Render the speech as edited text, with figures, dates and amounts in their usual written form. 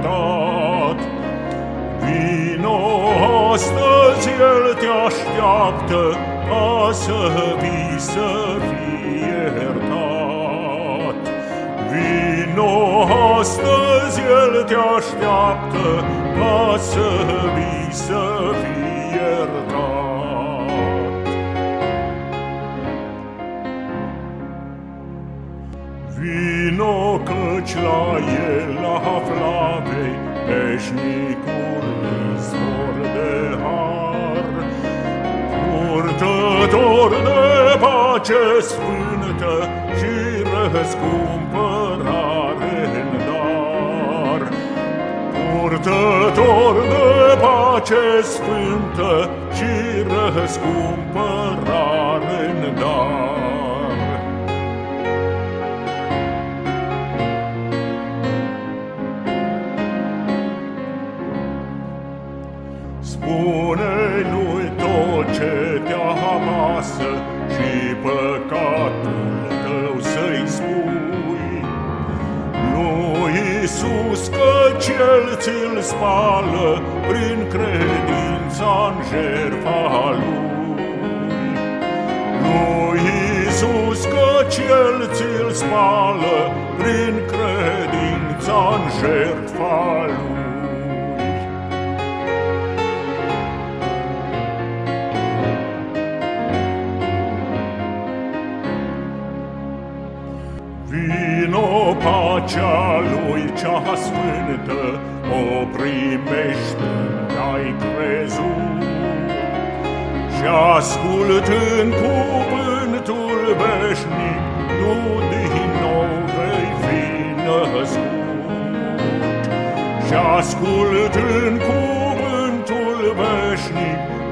iertat. Vino astăzi, El te așteaptă, ca să vii să fii iertat. Vino astăzi, El te așteaptă, ca să vii să fii iertat. Vino, căci la El afla vei veșnicul izvor de har, purtător de pace sfântă și răscumpărare în dar. Purtător de pace sfântă și răscumpărare în dar. Spune-Lui tot ce te apasă și păcatul tău să-i spui. Lui Iisus, căci El ți-l spală prin credința-n jertfa Lui. Lui Iisus, căci El ți-l spală prin credința-n jertfa Lui. Vino, pacea Lui cea sfântă o primești când ai crezut, și ascultând cuvântul veșnic, tu din nou vei fi născut. Și ascultând cuvântul veșnic,